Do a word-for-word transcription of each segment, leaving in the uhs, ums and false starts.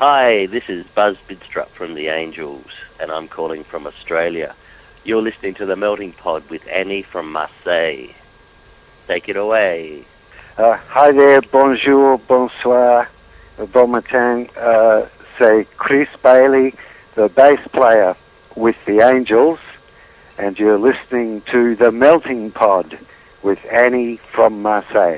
Hi, this is Buzz Bidstrup from the Angels, and I'm calling from Australia. You're listening to The Melting Pod with Annie from Marseille. Take it away. Uh, hi there, bonjour, bonsoir, bon matin. Uh, c'est Chris Bailey, the bass player with the Angels, and you're listening to The Melting Pod with Annie from Marseille.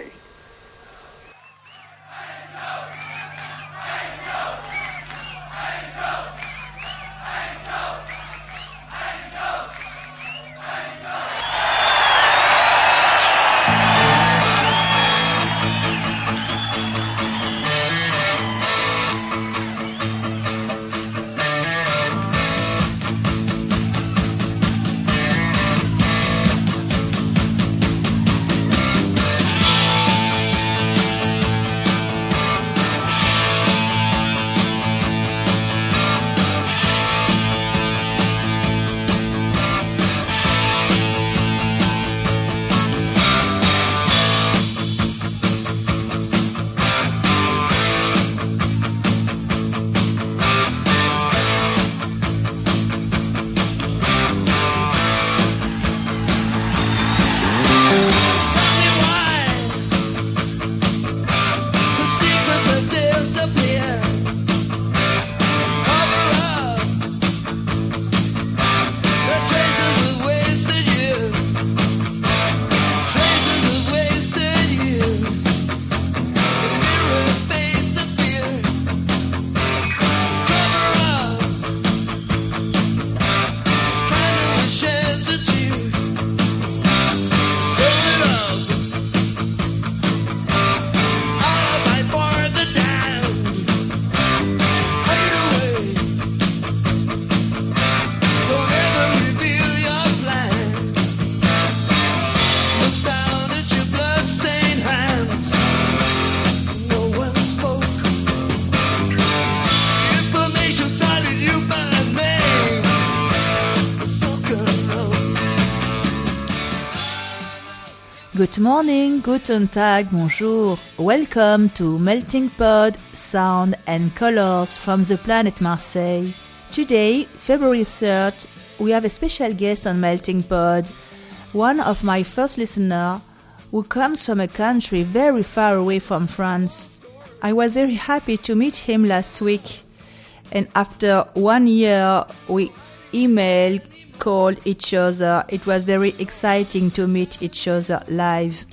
Good morning, guten Tag, bonjour. Welcome to Melting Pod, Sound and Colors from the planet Marseille. Today, February third, we have a special guest on Melting Pod, one of my first listeners who comes from a country very far away from France. I was very happy to meet him last week, and after one year we emailed, called each other. It was very exciting to meet each other live.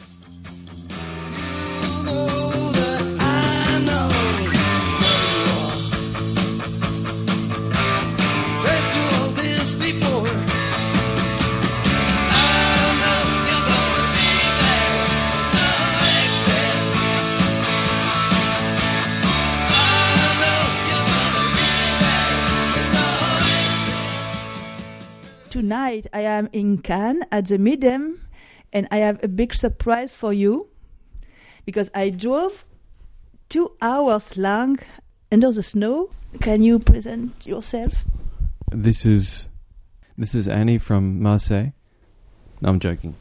Tonight I am in Cannes at the Midem, and I have a big surprise for you because I drove two hours long under the snow. Can you present yourself? This is this is Annie from Marseille. No, I'm joking.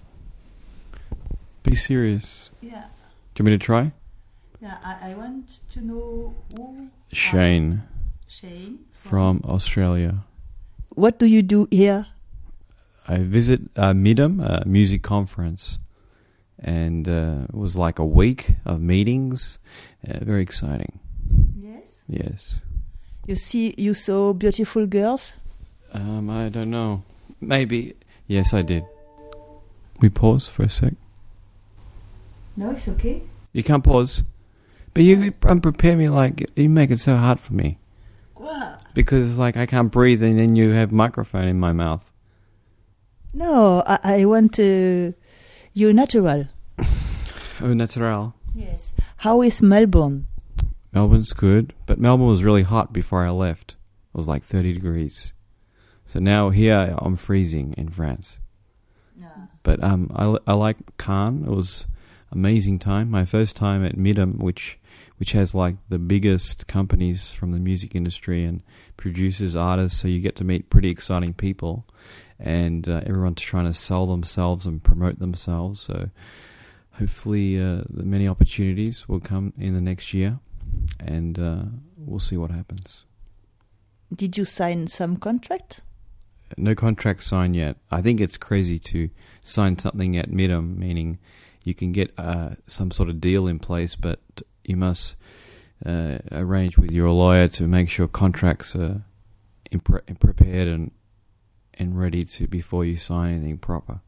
Be serious. Yeah. Do you want me to try? Yeah, I, I want to know who. Shane. Shane from, from Australia. What do you do here? I visit uh, Midem, a music conference, and uh, it was like a week of meetings. Uh, very exciting. Yes? Yes. You see, you saw beautiful girls? Um, I don't know. Maybe. Yes, I did. We pause for a sec. No, it's okay. You can't pause. But you um, prepare me like, you make it so hard for me. What? Because like I can't breathe and then you have microphone in my mouth. No, I, I want to... You natural. Oh, natural. Yes. How is Melbourne? Melbourne's good, but Melbourne was really hot before I left. It was like thirty degrees. So now here I'm freezing in France. Yeah. But um, I, I like Cannes. It was amazing time. My first time at Midem, which which has like the biggest companies from the music industry and producers, artists, so you get to meet pretty exciting people. And uh, everyone's trying to sell themselves and promote themselves. So hopefully uh, many opportunities will come in the next year. and uh, we'll see what happens. Did you sign some contract? No contract signed yet. I think it's crazy to sign something at minim, meaning you can get uh, some sort of deal in place, but you must uh, arrange with your lawyer to make sure contracts are impre- prepared and and ready to before you sign anything proper.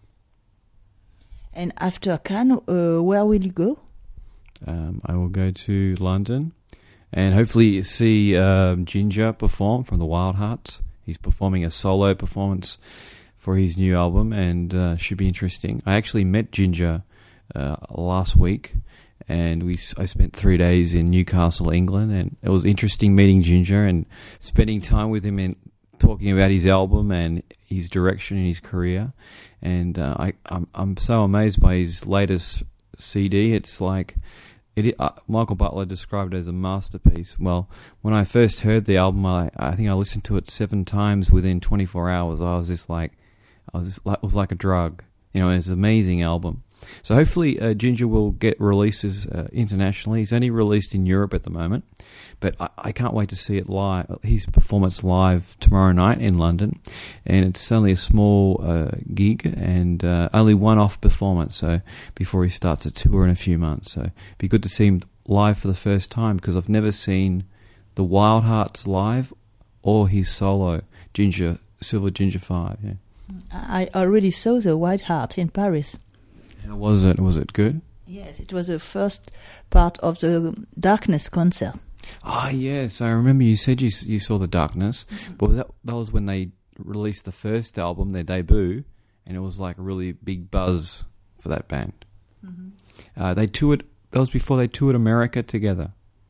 And after Cannes, uh, where will you go? Um, I will go to London and hopefully see um, Ginger perform from the Wild Hearts. He's performing a solo performance for his new album, and uh, should be interesting. I actually met Ginger uh, last week, and we I spent three days in Newcastle, England, and it was interesting meeting Ginger and spending time with him and talking about his album and his direction in his career. And uh, I I'm I'm so amazed by his latest C D. It's like it. Uh, Michael Butler described it as a masterpiece. Well, when I first heard the album, I I think I listened to it seven times within twenty-four hours. I was just like, I was just like, it was like a drug. You know, it's an amazing album. So hopefully uh, Ginger will get releases uh, internationally. He's only released in Europe at the moment, but I, I can't wait to see it live. His performance live tomorrow night in London, and it's only a small uh, gig and uh, only one-off performance. So before he starts a tour in a few months, so it'd be good to see him live for the first time, because I've never seen the Wild Hearts live or his solo Ginger Silver Ginger Five. Yeah. I already saw the Wild Heart in Paris. How was it? Was it good? Yes, it was the first part of the Darkness concert. Ah, yes, I remember you said you you saw the Darkness, but that that was when they released the first album, their debut, and it was like a really big buzz for that band. Mm-hmm. Uh, they toured. That was before they toured America together.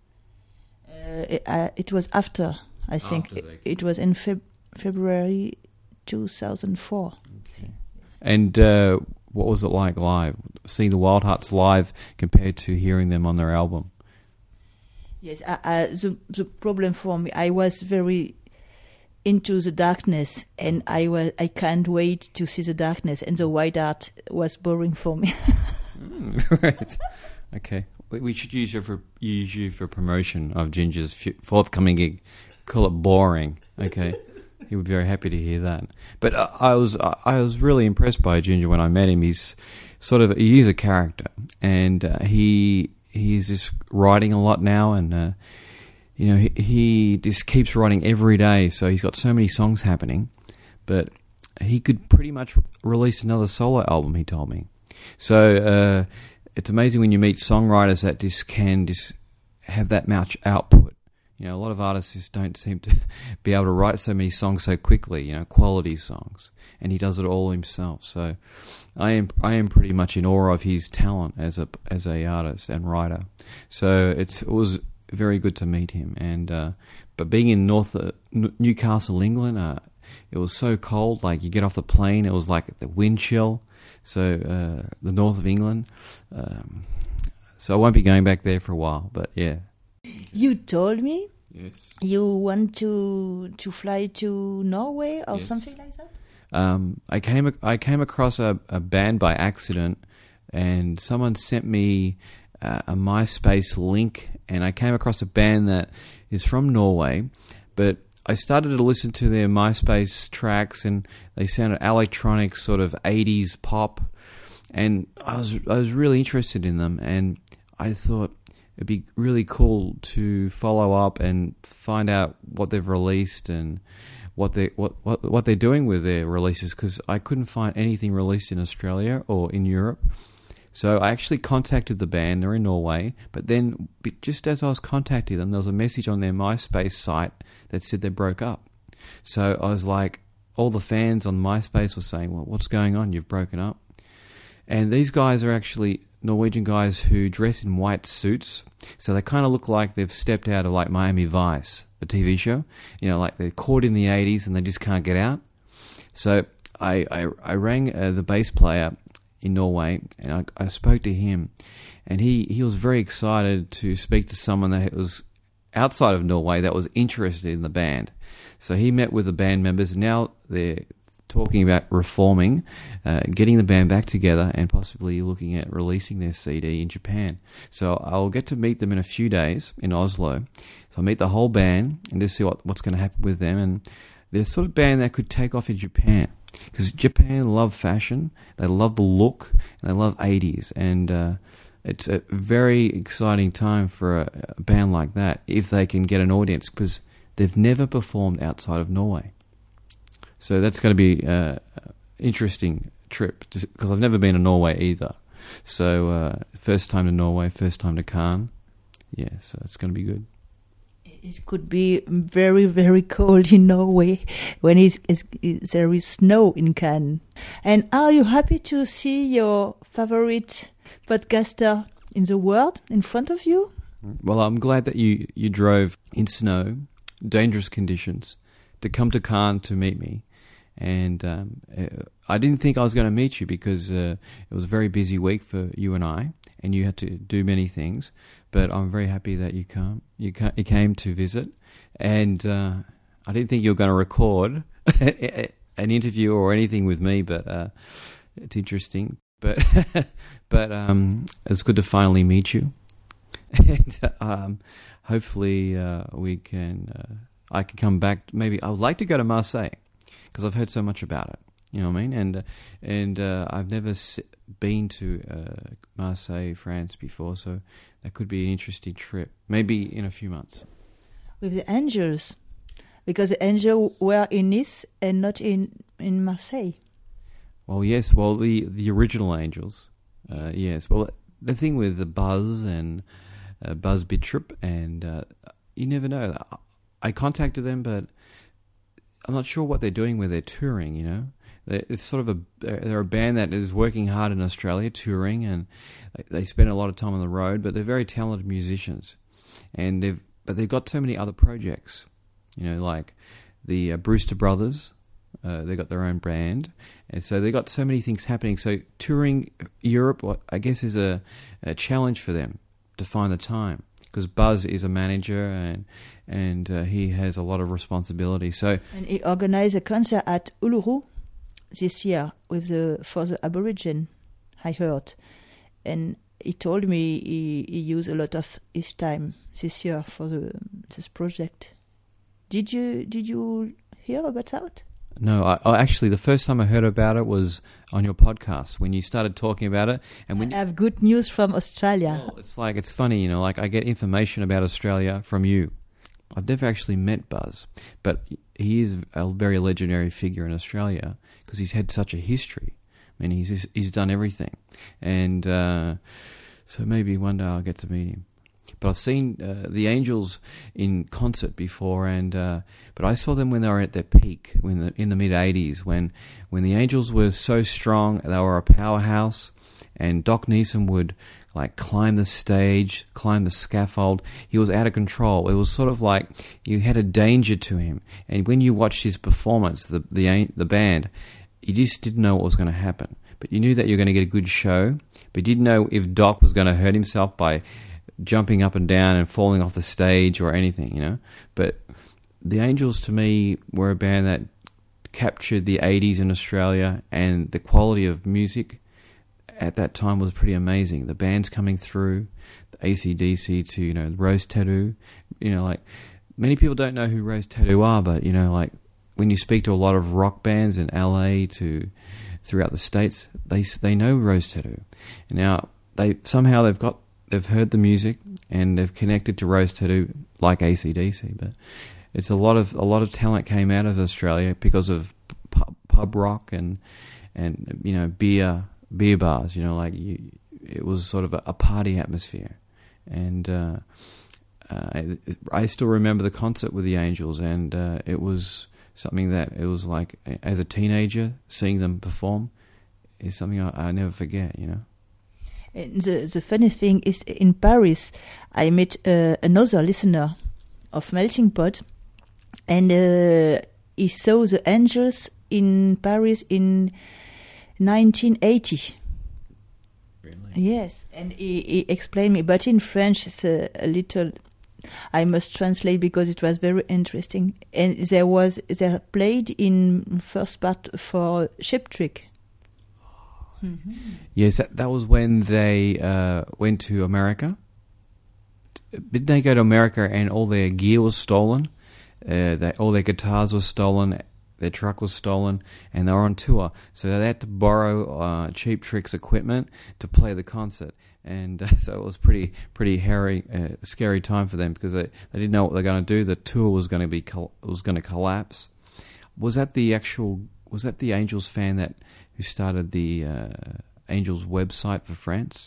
Uh, it, uh, it was after, I think. After it, it was in Feb- February two thousand four. Okay. And uh, what was it like live? Seeing the Wild Hearts live compared to hearing them on their album? Yes, uh, uh, the the problem for me, I was very into the Darkness, and I was I can't wait to see the Darkness, and the Wild Heart was boring for me. mm, right. Okay. We, we should use you for use you for promotion of Ginger's f- forthcoming gig. Call it Boring. Okay. He would be very happy to hear that. But uh, I was uh, I was really impressed by Ginger when I met him. He's sort of he is a character, and uh, he he's just writing a lot now, and uh, you know he, he just keeps writing every day. So he's got so many songs happening, but he could pretty much release another solo album. He told me. So uh, it's amazing when you meet songwriters that just can just have that much output. You know, a lot of artists just don't seem to be able to write so many songs so quickly, you know, quality songs. And he does it all himself. So I am I am pretty much in awe of his talent as a as a artist and writer. So it's, it was very good to meet him. And uh, but being in North uh, Newcastle, England, uh, it was so cold. Like you get off the plane, it was like the wind chill. So uh, the north of England. Um, so I won't be going back there for a while. But yeah. You told me yes. you want to to fly to Norway or yes. something like that? Um, I came I came across a, a band by accident, and someone sent me uh, a MySpace link, and I came across a band that is from Norway, but I started to listen to their MySpace tracks, and they sounded electronic, sort of eighties pop, and I was I was really interested in them, and I thought it'd be really cool to follow up and find out what they've released and what they what, what what they're doing with their releases, because I couldn't find anything released in Australia or in Europe. So I actually contacted the band. They're in Norway, but then just as I was contacting them, there was a message on their MySpace site that said they broke up. So I was like, all the fans on MySpace were saying, "Well, what's going on? You've broken up." And these guys are actually Norwegian guys who dress in white suits, so they kind of look like they've stepped out of like Miami Vice, the T V show. You know, like they're caught in the eighties and they just can't get out. So I I, I rang uh, the bass player in Norway, and I, I spoke to him, and he, he was very excited to speak to someone that was outside of Norway that was interested in the band. So he met with the band members, and now they're talking about reforming, uh, getting the band back together, and possibly looking at releasing their C D in Japan. So I'll get to meet them in a few days in Oslo. So I'll meet the whole band and just see what, what's going to happen with them. And they're the sort of band that could take off in Japan, because Japan love fashion, they love the look, and they love eighties. And uh, it's a very exciting time for a, a band like that if they can get an audience, because they've never performed outside of Norway. So that's going to be an uh, interesting trip, because I've never been to Norway either. So uh, first time to Norway, first time to Cannes. Yeah, so it's going to be good. It could be very, very cold in Norway when it's, it's, it's, there is snow in Cannes. And are you happy to see your favorite podcaster in the world in front of you? Well, I'm glad that you, you drove in snow, dangerous conditions, to come to Cannes to meet me. And um, I didn't think I was going to meet you, because uh, it was a very busy week for you and I, and you had to do many things. But I'm very happy that you come. You, ca- you came to visit, and uh, I didn't think you were going to record an interview or anything with me. But uh, it's interesting. But but um, it's good to finally meet you, and um, hopefully uh, we can. Uh, I can come back. Maybe I would like to go to Marseille, because I've heard so much about it. You know what I mean? And uh, and uh, I've never been to uh, Marseille, France before, so that could be an interesting trip. Maybe in a few months. With the Angels, because the Angels were in Nice and not in, in Marseille. Well, yes. Well, the the original Angels, uh, yes. Well, the thing with the Buzz and uh, Buzz Bittrup, and uh, you never know. I contacted them, but I'm not sure what they're doing with their touring, you know. It's sort of a they're a band that is working hard in Australia, touring, and they spend a lot of time on the road. But they're very talented musicians, and they've but they've got so many other projects, you know, like the uh, Brewster Brothers. Uh, they got their own band, and so they got so many things happening. So touring Europe, I guess, is a, a challenge for them to find the time, because Buzz is a manager and and uh, he has a lot of responsibility. So and he organized a concert at Uluru this year with the for the Aborigine, I heard, and he told me he, he used a lot of his time this year for the this project. Did you did you hear about that? No, I, I actually the first time I heard about it was on your podcast when you started talking about it. And when I have good news from Australia. Well, it's like it's funny, you know, like I get information about Australia from you. I've never actually met Buzz, but he is a very legendary figure in Australia because he's had such a history. I mean, he's he's done everything, and uh, so maybe one day I'll get to meet him. But I've seen uh, the Angels in concert before, and uh, but I saw them when they were at their peak, when the, in the mid eighties, when when the Angels were so strong, they were a powerhouse, and Doc Neeson would like climb the stage, climb the scaffold. He was out of control. It was sort of like you had a danger to him, and when you watched his performance, the the the band, you just didn't know what was going to happen. But you knew that you were going to get a good show, but you didn't know if Doc was going to hurt himself by jumping up and down and falling off the stage or anything, you know. But the Angels, to me, were a band that captured the eighties in Australia, and the quality of music at that time was pretty amazing. The bands coming through, the A C D C to, you know, Rose Tattoo, you know, like, many people don't know who Rose Tattoo are, but, you know, like, when you speak to a lot of rock bands in L A to throughout the States, they they know Rose Tattoo. And now, they somehow they've got They've heard the music and they've connected to Rose Tattoo like A C D C, but it's a lot of a lot of talent came out of Australia because of pub, pub rock and and you know beer beer bars. You know, like you, it was sort of a, a party atmosphere, and uh, uh, I, I still remember the concert with the Angels, and uh, it was something that it was like as a teenager seeing them perform is something I, I never forget. You know. And the the funny thing is, in Paris, I met uh, another listener of Melting Pot, and uh, he saw the Angels in Paris in nineteen eighty. Really? Yes, and he, he explained me, but in French it's a, a little I must translate because it was very interesting. And there was they played in first part for Cheap Trick. Mm-hmm. Yes, that, that was when they uh, went to America. Didn't they go to America and all their gear was stolen? Uh, they, all their guitars were stolen, their truck was stolen, and they were on tour. So they had to borrow uh, Cheap Trick's equipment to play the concert. And uh, so it was pretty pretty hairy, uh, scary time for them because they, they didn't know what they were going to do. The tour was going to be col- was going to collapse. Was that the actual? Was that the Angels fan that who started the uh, Angels website for France?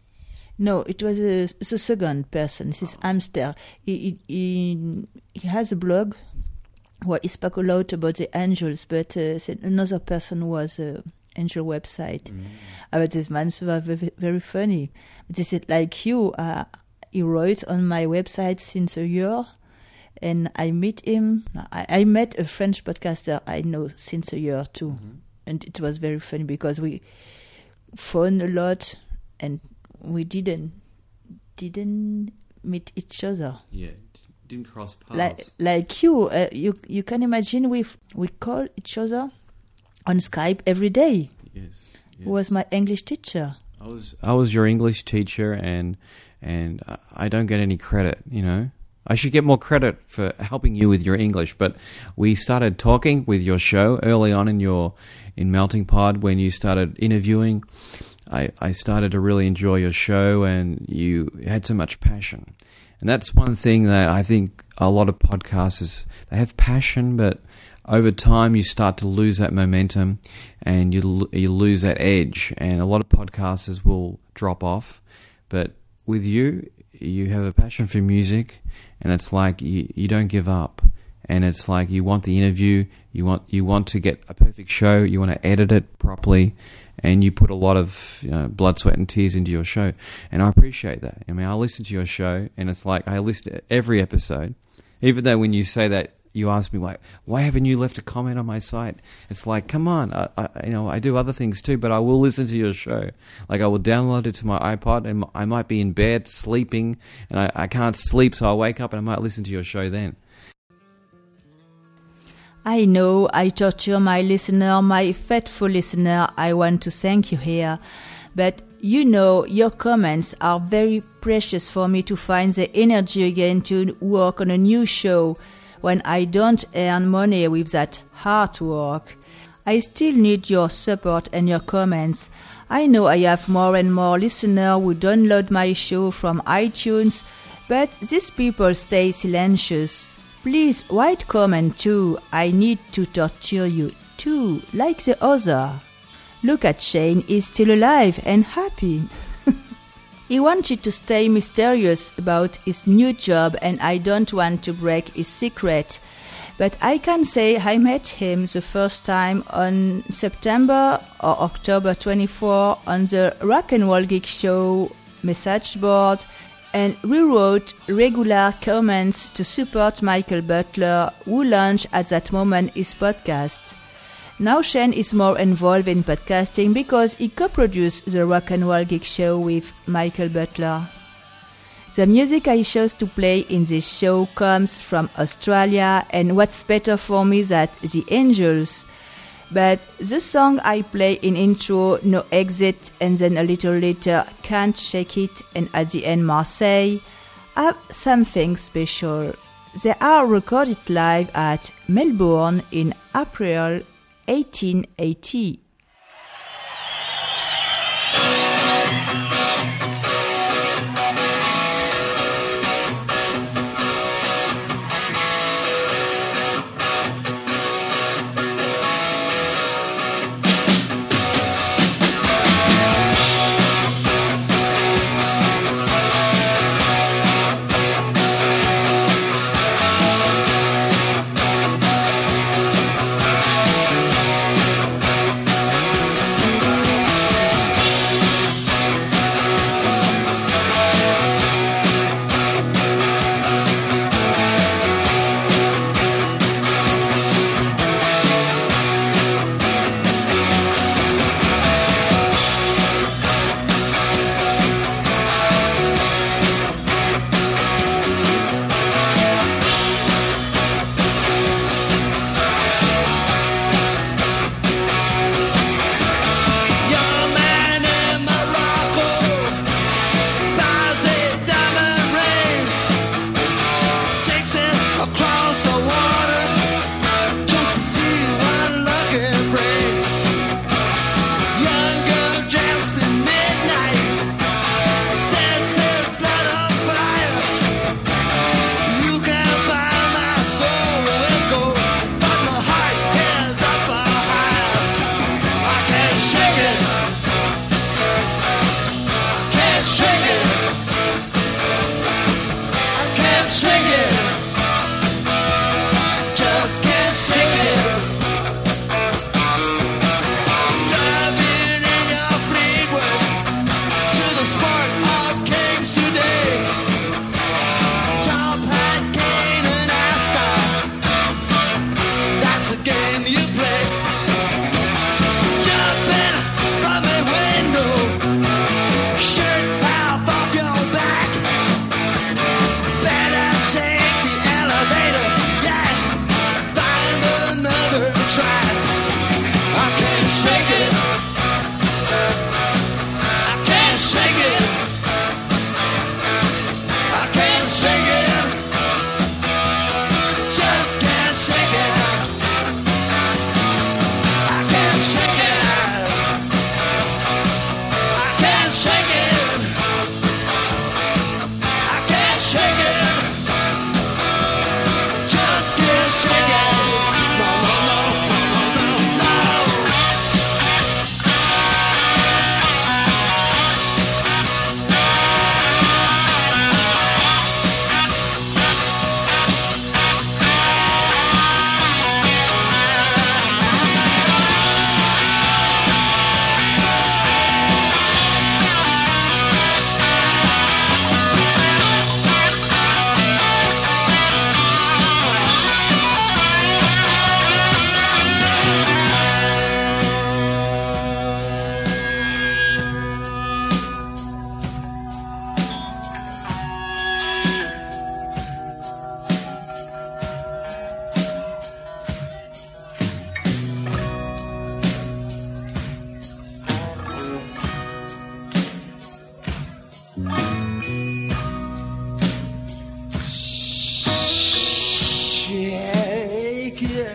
No, it was a, the second person. This is Amster. He, he, he has a blog where he spoke a lot about the angels, but uh, another person was uh, angel website. Mm. Uh, but this man was very, very funny. But he said, like you, uh, he wrote on my website since a year, and I meet him. I, I met a French podcaster I know since a year too, mm-hmm. and it was very funny because we phoned a lot and we didn't didn't meet each other. Yeah, didn't cross paths. Like like you, uh, you you can imagine we we call each other on Skype every day. Yes, yes. Who was my English teacher? I was I was your English teacher, and and I don't get any credit. You know, I should get more credit for helping you with your English. But we started talking with your show early on in your in Melting Pod when you started interviewing. I, I started to really enjoy your show, and you had so much passion. And that's one thing that I think a lot of podcasters, they have passion, but over time you start to lose that momentum and you you lose that edge. And a lot of podcasters will drop off. But with you, you have a passion for music, and it's like you, you don't give up. And it's like you want the interview, you want you want to get a perfect show, you want to edit it properly, and you put a lot of you know, blood, sweat, and tears into your show. And I appreciate that. I mean, I listen to your show, and it's like I listen to every episode. Even though when you say that, you ask me, like, why haven't you left a comment on my site? It's like, come on, I, I, you know, I do other things too, but I will listen to your show. Like, I will download it to my iPod, and I might be in bed sleeping, and I, I can't sleep, so I wake up and I might listen to your show then. I know I torture my listener, my faithful listener. I want to thank you here. But you know, your comments are very precious for me to find the energy again to work on a new show when I don't earn money with that hard work. I still need your support and your comments. I know I have more and more listeners who download my show from iTunes, but these people stay silencious. Please write comment too. I need to torture you too, like the other. Look at Shane, he's still alive and happy. He wanted to stay mysterious about his new job, and I don't want to break his secret. But I can say I met him the first time on September or October twenty-fourth on the Rock and Roll Geek Show message board, and rewrote regular comments to support Michael Butler, who launched at that moment his podcast. Now Shane is more involved in podcasting because he co-produced the Rock and Roll Geek Show with Michael Butler. The music I chose to play in this show comes from Australia, and what's better for me than the Angels? But the song I play in intro, No Exit, and then a little later, Can't Shake It, and at the end, Marseille, have something special. They are recorded live at Melbourne in April eighteen eighty.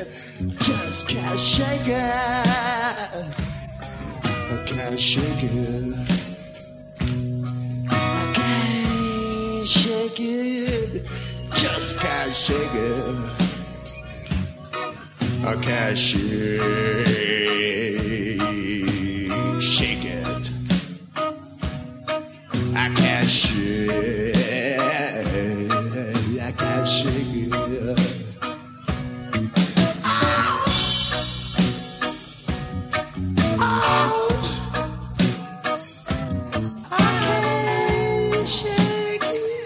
it, just can't shake it. I can't shake it. I can't shake it, just can't shake it. I can't shake, shake it. I can't shake, I can't shake it. Oh, oh, I can't shake it.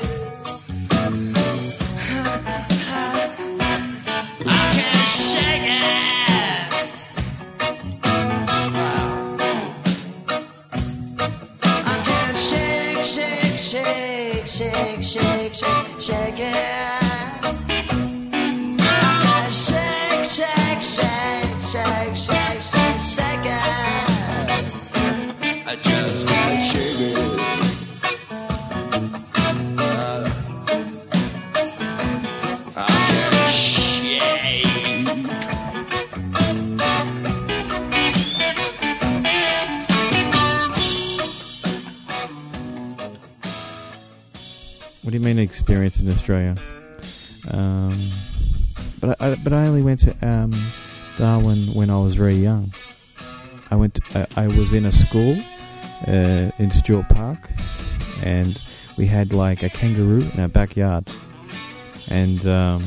I can't shake it. I can't shake, shake, shake, shake, shake, shake, shake it. I can't shake, shake, shake, shake, shake, shake, shake it. I just can't shake it. Uh, I can't shake. What do you mean experience in Australia? Um, but I, I but I only went to um, Darwin when I was very young. I went. To, I, I was in a school uh, in Stuart Park, and we had like a kangaroo in our backyard, and um,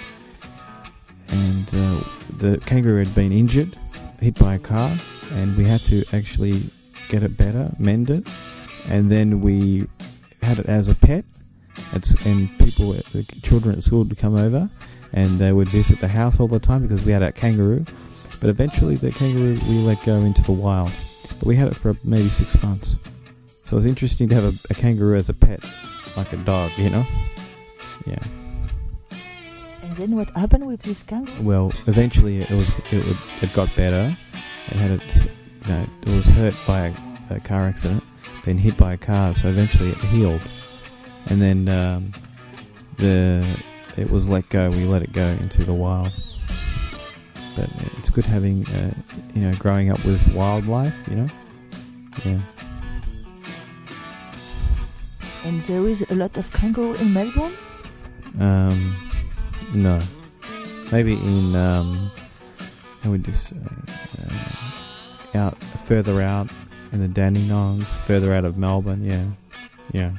and uh, the kangaroo had been injured, hit by a car, and we had to actually get it better, mend it, and then we had it as a pet. It's, and people, the children at school would come over and they would visit the house all the time because we had a kangaroo. But eventually the kangaroo we let go into the wild. But we had it for maybe six months. So it was interesting to have a, a kangaroo as a pet, like a dog, you know? Yeah. And then what happened with this kangaroo? Well, eventually it was it, would, it got better. It had its, you know, it was hurt by a, a car accident, been hit by a car, so eventually it healed. And then um, the it was let go. We let it go into the wild. But it's good having, uh, you know, growing up with wildlife. You know, yeah. And there is a lot of kangaroo in Melbourne? Um, no, maybe in um, how would you say, uh, out further out in the Dandenongs, further out of Melbourne. Yeah, yeah.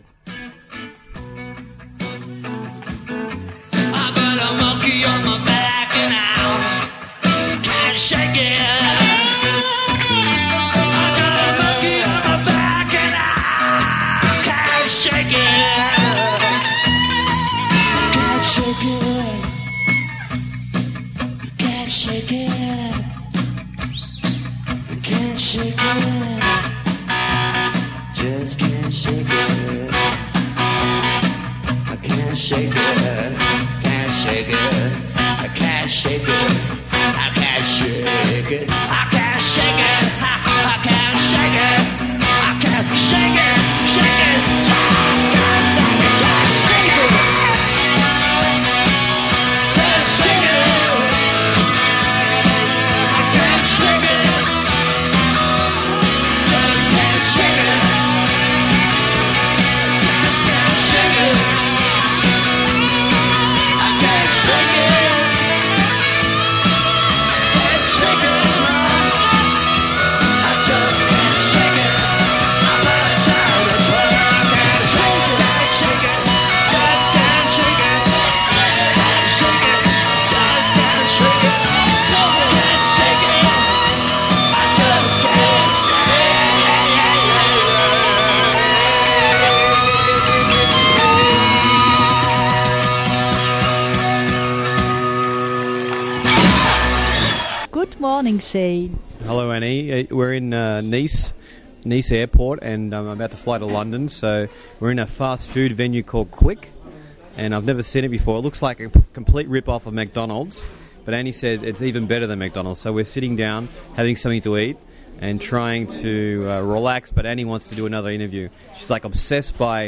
Morning, Shane. Hello, Annie. We're in uh, Nice, Nice Airport, and I'm about to fly to London. So we're in a fast food venue called Quick, and I've never seen it before. It looks like a p- complete rip-off of McDonald's, but Annie said it's even better than McDonald's. So we're sitting down, having something to eat, and trying to uh, relax, but Annie wants to do another interview. She's like obsessed by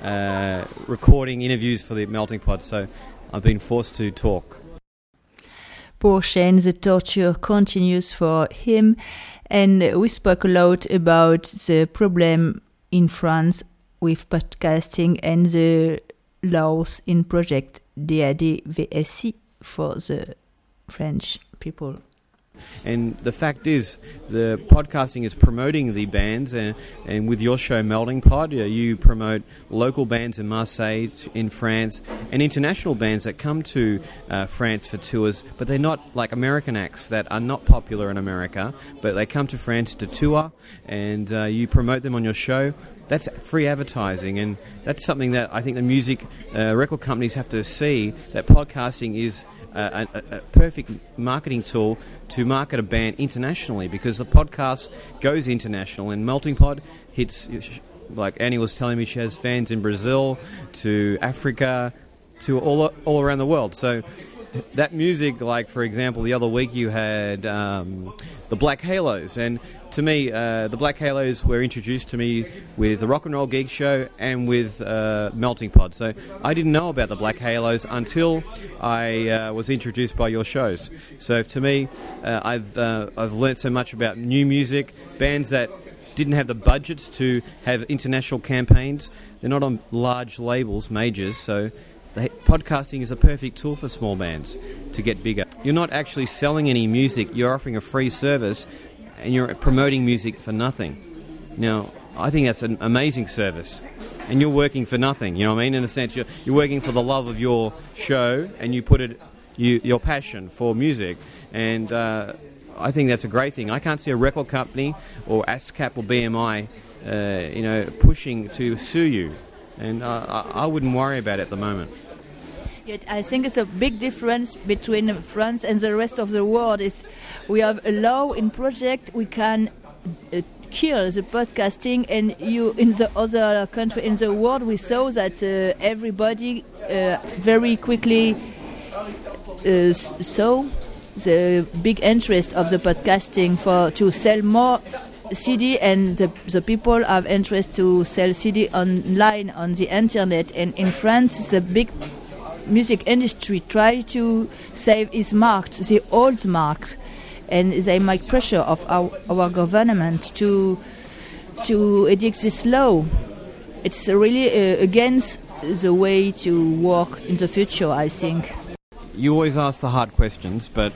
uh, recording interviews for the Melting Pot, so I've been forced to talk. poor Shane, the torture continues for him. And we spoke a lot about the problem in France with podcasting and the laws in Project D A D V S C for the French people. And the fact is, the podcasting is promoting the bands, and, and with your show Melting Pod, you promote local bands in Marseille, in France, and international bands that come to uh, France for tours, but they're not like American acts that are not popular in America, but they come to France to tour, and uh, you promote them on your show. That's free advertising, and that's something that I think the music uh, record companies have to see, that podcasting is A, a, a perfect marketing tool to market a band internationally, because the podcast goes international, and Melting Pod hits, like Annie was telling me, she has fans in Brazil, to Africa, to all all around the world. So that music, like for example, the other week you had um, the Black Halos, and to me, uh, the Black Halos were introduced to me with the Rock and Roll Geek Show and with uh, Melting Pod. So I didn't know about the Black Halos until I uh, was introduced by your shows. So to me, uh, I've uh, I've learnt so much about new music, bands that didn't have the budgets to have international campaigns. They're not on large labels, majors, so the podcasting is a perfect tool for small bands to get bigger. You're not actually selling any music, you're offering a free service, and you're promoting music for nothing. Now, I think that's an amazing service, and you're working for nothing, you know what I mean? In a sense, you're, you're working for the love of your show, and you put it, you, your passion for music, and uh, I think that's a great thing. I can't see a record company, or ASCAP, or B M I, uh, you know, pushing to sue you, and uh, I, I wouldn't worry about it at the moment. Yet I think it's a big difference between France and the rest of the world. It's, we have a law in Project, we can uh, kill the podcasting, and you in the other country in the world we saw that uh, everybody uh, very quickly uh, saw the big interest of the podcasting for to sell more C D, and the, the people have interest to sell C D online on the internet. And in France it's a big music industry try to save its marks, the old marks, and they make pressure of our, our government to to enact this law. It's really uh, against the way to work in the future, I think. You always ask the hard questions, but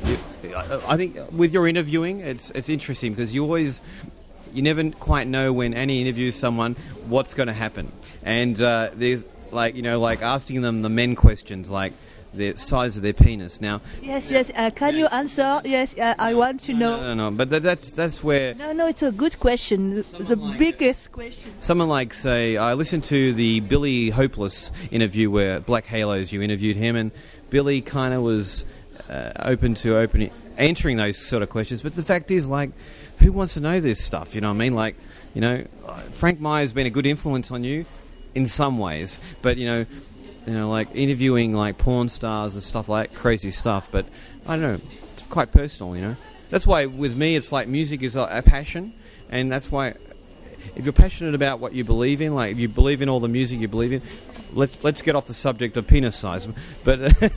I think with your interviewing, it's it's interesting because you always, you never quite know when Annie interviews someone what's going to happen, and uh, there's. Like, you know, like asking them the men questions, like the size of their penis. Now, yes, yes. Uh, can you answer? Yes, uh, I want to know. No, no, no. But that, that's that's where. No, no. It's a good question. The, the like biggest that. question. Someone like, say, I listened to the Billy Hopeless interview where Black Halos, you interviewed him, and Billy kind of was uh, open to opening answering those sort of questions. But the fact is, like, who wants to know this stuff? You know what I mean? Like, you know, Frank Meyer's been a good influence on you. In some ways, but you know, you know, like interviewing like porn stars and stuff like crazy stuff. But I don't know, it's quite personal, you know. That's why with me, it's like music is a, a passion, and that's why if you're passionate about what you believe in, like if you believe in all the music you believe in, let's let's get off the subject of penis size, but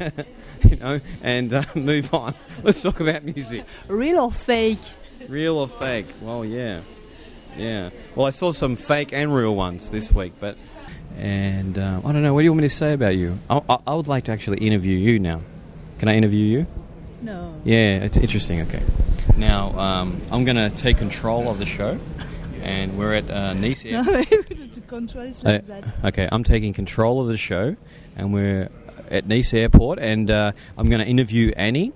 you know, and uh, move on. Let's talk about music. Real or fake? Real or fake? Well, yeah, yeah. Well, I saw some fake and real ones this week, but. And uh, I don't know, what do you want me to say about you? I, I, I would like to actually interview you now. Can I interview you? No. Yeah, it's interesting, okay. Now, um, I'm going to take control of the show, and we're at uh, Nice Airport. The control is like uh, that. Okay, I'm taking control of the show, and we're at Nice Airport, and uh, I'm going to interview Annie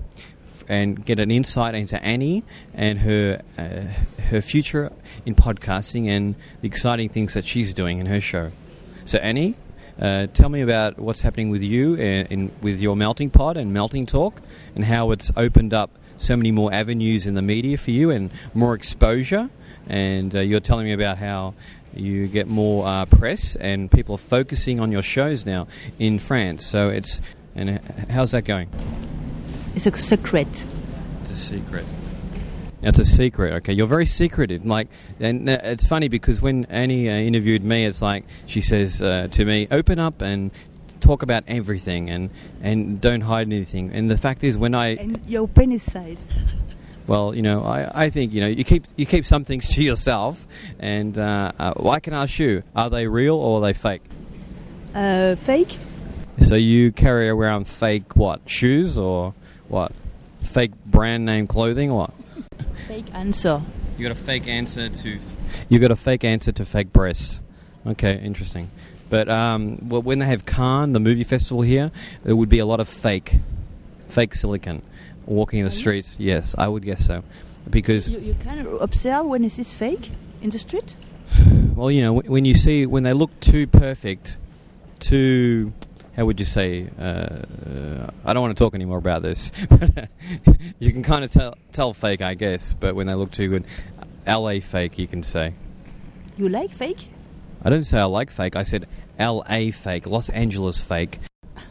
and get an insight into Annie and her uh, her future in podcasting and the exciting things that she's doing in her show. So Annie, uh, tell me about what's happening with you in, in with your Melting Pod and Melting Talk, and how it's opened up so many more avenues in the media for you and more exposure. And uh, you're telling me about how you get more uh, press and people are focusing on your shows now in France. So it's and how's that going? It's a secret. It's a secret. It's a secret, okay. You're very secretive. Like, and uh, it's funny because when Annie uh, interviewed me, it's like she says uh, to me, "Open up and talk about everything and, and don't hide anything. And the fact is, when I And your penis size. well, you know, I, I think you know you keep you keep some things to yourself. And uh, uh, well, I can ask you: are they real or are they fake? Uh, fake? So you carry around fake what? Shoes or what? Fake brand name clothing or what? Fake answer. You got a fake answer to f- you got a fake answer to fake breasts. Okay, interesting. But um, well, when they have Cannes, the movie festival here, there would be a lot of fake, fake silicone walking in the Oh, streets. Yes, I would guess so, because You, you can observe when it is fake in the street? well, you know, w- when you see when they look too perfect, too. How would you say? Uh, uh, I don't want to talk anymore about this. You can kind of tell, tell fake, I guess. But when they look too good, L A fake, you can say. You like fake? I didn't say I like fake. I said L A fake, Los Angeles fake.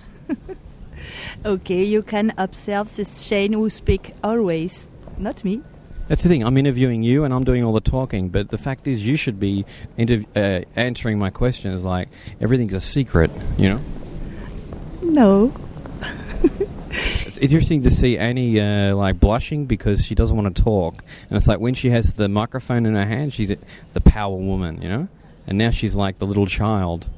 Okay, you can observe this Shane who speak always, not me. That's the thing. I'm interviewing you, and I'm doing all the talking. But the fact is, you should be interv- uh, answering my questions. Like everything's a secret, you know. No. It's interesting to see Annie uh, like blushing because she doesn't want to talk, and it's like when she has the microphone in her hand, she's a, the power woman, you know. And now she's like the little child.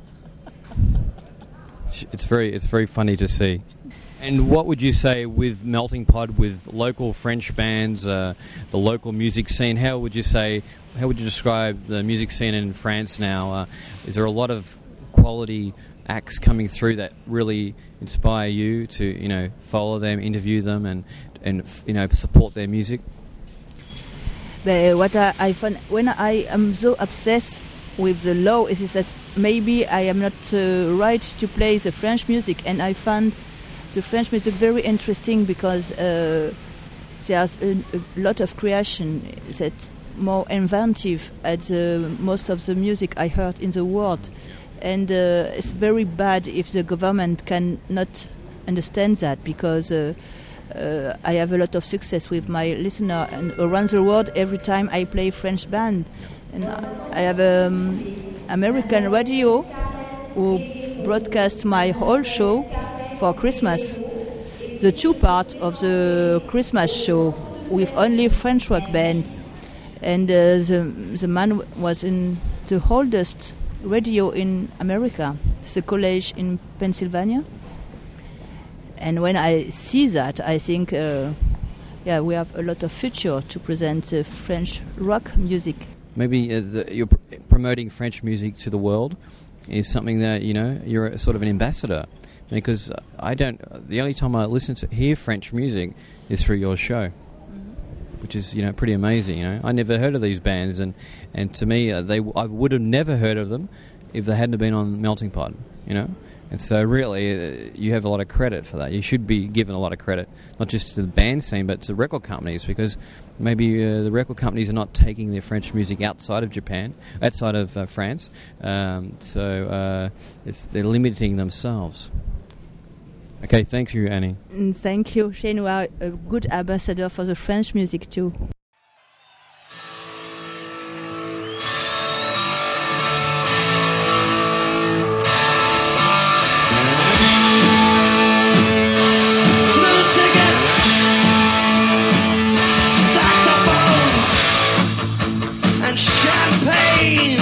She, it's very, it's very funny to see. And what would you say with Melting Pod, with local French bands, uh, the local music scene? How would you say? How would you describe the music scene in France now? Uh, is there a lot of quality acts coming through that really inspire you to, you know, follow them, interview them, and and you know, support their music? But what I, I find when I am so obsessed with the law is that maybe I am not uh, right to play the French music, and I find the French music very interesting because uh, there's a, a lot of creation that's more inventive at the, most of the music I heard in the world. And uh, it's very bad if the government cannot understand that, because uh, uh, I have a lot of success with my listener and around the world every time I play French band. And I have um, American radio who broadcast my whole show for Christmas, the two part of the Christmas show with only French rock band. And uh, the, the man was in the oldest radio in America, the college in Pennsylvania. And when I see that, I think, uh, yeah, we have a lot of future to present the French rock music. Maybe uh, the, you're pr- promoting French music to the world is something that, you know, you're a, sort of an ambassador. Because I don't, the only time I listen to, hear French music is through your show. Which is, you know, pretty amazing. You know, I never heard of these bands, and, and to me, uh, they I would have never heard of them if they hadn't been on Melting Pod. You know, and so really, uh, you have a lot of credit for that. You should be given a lot of credit, not just to the band scene, but to record companies, because maybe uh, the record companies are not taking their French music outside of Japan, outside of uh, France. Um, so uh, it's, they're limiting themselves. Okay, thanks you, Annie. Mm, Thank you, Shane. You are a good ambassador for the French music too. Blue tickets, saxophones, and champagne.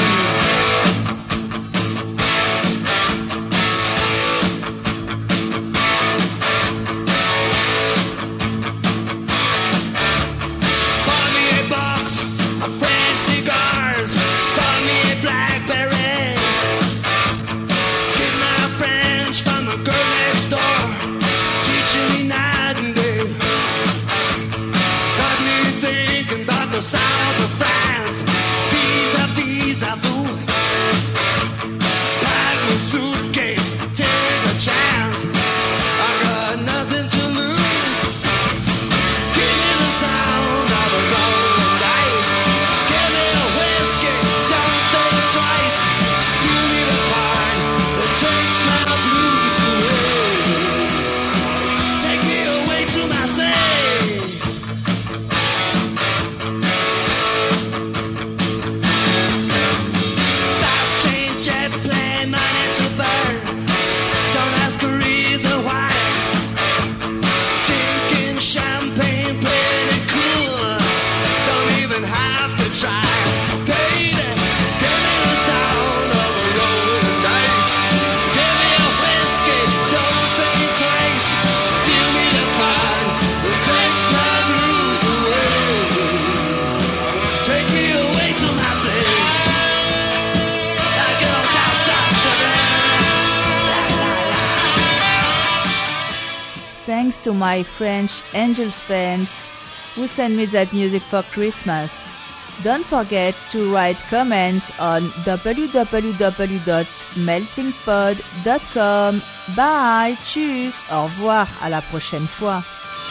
to my French Angels fans who sent me that music for Christmas. Don't forget to write comments on w w w dot melting pod dot com. Bye, tchuss, au revoir, à la prochaine fois.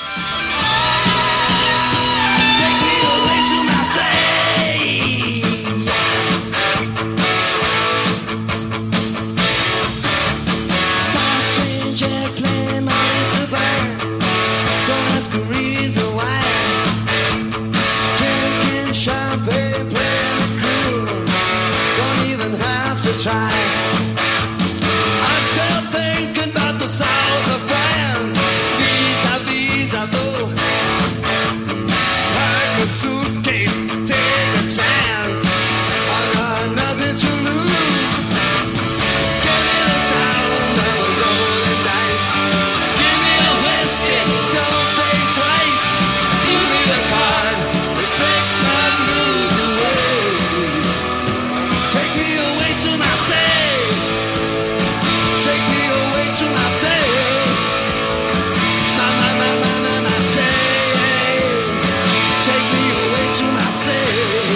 Take me away to Marseille. Fast train, jet plane, money to burn. Don't ask a reason why. Drinking champagne, playing it cool. Don't even have to try. I'm still thinking about the south of France. Vis-a-vis, I go. Pack my suitcase, take a chance. I got nothing to lose. Give me the town of the rolling dice. Give me a whiskey, don't think twice. Give me the card that takes my blues away. Take me away to Marseille. Take me away to Marseille. Ma, ma, ma, ma, ma, Marseille. Take me away to Marseille.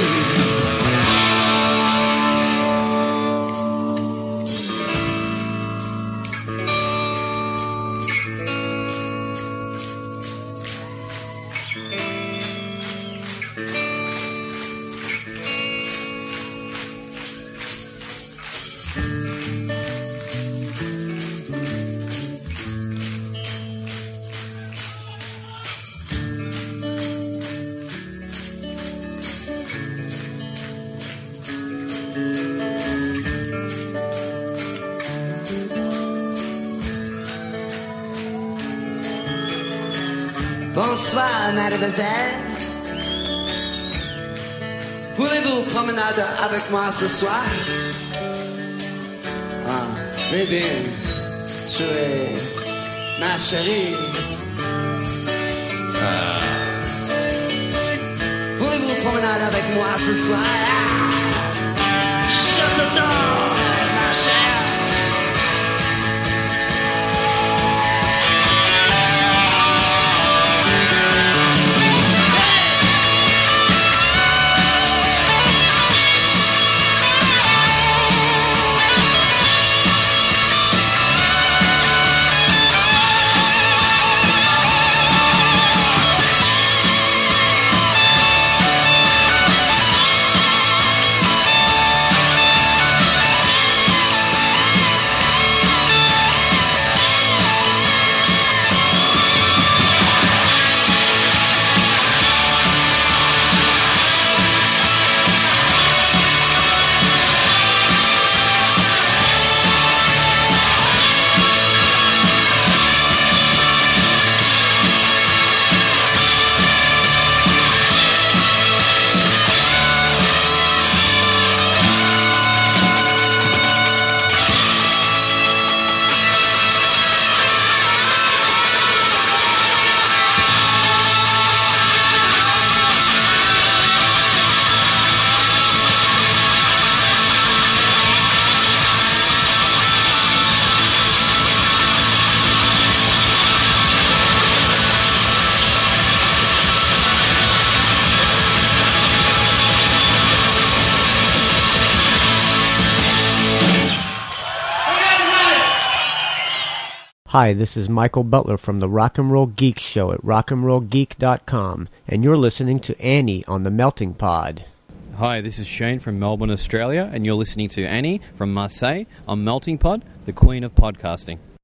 Bonsoir, mademoiselle. Voulez-vous promenader avec moi ce soir? Ah, très bien. Tu es ma chérie. Ah. Voulez-vous promenader avec moi ce soir? Ah. Je t'adore, ma chère. Hi, this is Michael Butler from the Rock and Roll Geek Show at rock and roll geek dot com, and you're listening to Annie on the Melting Pod. Hi, this is Shane from Melbourne, Australia, and you're listening to Annie from Marseille on Melting Pod, the queen of podcasting.